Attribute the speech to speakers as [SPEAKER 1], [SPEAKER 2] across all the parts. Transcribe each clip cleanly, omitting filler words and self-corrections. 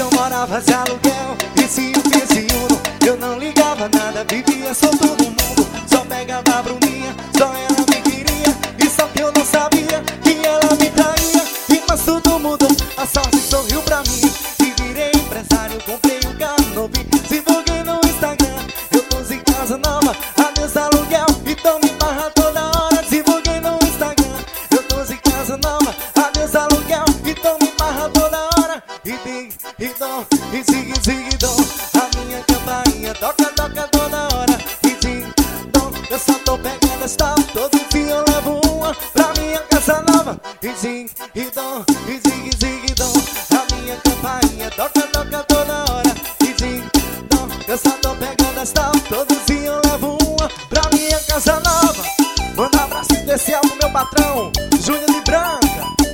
[SPEAKER 1] eu morava de aluguel e se o vizinho eu não ligava nada, vivia solto no mundo. Só pegava a Bruninha, só ela me queria. E só que eu não sabia que ela me traía. E mas tudo mudou, a sorte sorriu pra mim. E virei empresário, comprei um carro novo, divulguei no Instagram. Eu pus em casa nova, adeus aluguel, e tô me barra toda hora. Divulguei no Instagram, eu pus em casa nova, adeus aluguel, e tô me barra toda hora. E dig, e dom, e zig, zig, dom. A minha campainha toca, toca toda hora. E dig, dom, eu só tô pegando esta. Todo dia eu levo uma pra minha casa nova. E zig, e dom, e zig, zig, dom. A minha campainha toca, toca toda hora. E dig, dom, eu só tô pegando esta. Todo dia eu levo uma pra minha casa nova. Manda um abraço especial pro meu patrão, Júnior de Branca.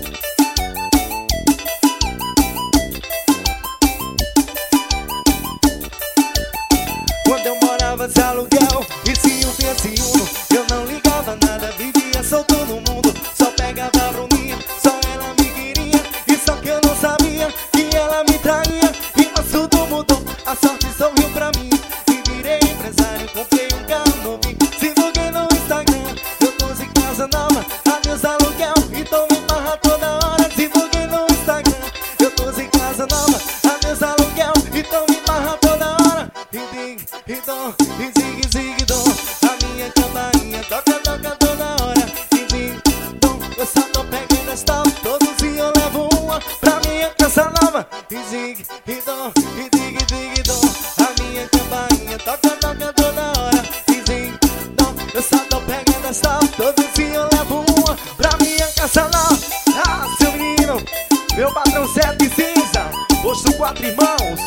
[SPEAKER 1] Quando eu morava de aluguel e se o vizinho eu não ligava nada, vivia solto no mundo. Só pegava a Bruninha, só ela me queria. E só que eu não sabia que ela me traía. E mas tudo mudou, a sorte sorriu pra mim. E virei empresário, comprei um carro novo, divulguei no Instagram. Eu pus em casa nova, adeus aluguel, e tô me barra toda hora. Divulguei no Instagram, eu pus em casa nova, adeus aluguel, e tô me barra toda hora. E dig, e dom, e zig, zig, dom. A minha campainha toca, toca toda hora. E dig, dom, eu só tô pegando esta. Todos dias eu levo uma pra minha casa nova. E zig, e dom, e dig, dig, dom. A minha campainha toca, toca toda hora. E zig, dom, eu só tô pegando esta. Todos dias eu levo uma pra minha casa nova. Ah, seu menino, meu patrão Sete Cinza, posto 4 irmãos.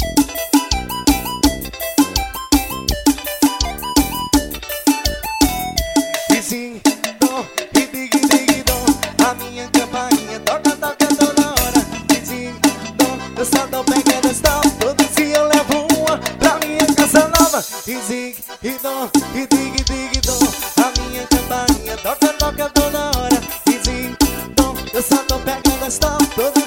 [SPEAKER 1] Sim, dom, e dig, dig, dom. A minha campainha toca, toca toda hora. E sim, dom, eu só tô pegando esta. Todo dia eu levo uma pra minha casa nova. E zig, e dom, e dig, dig, dom. A minha campainha toca, toca toda hora. E zig, dom, eu só tô pegando esta. Todo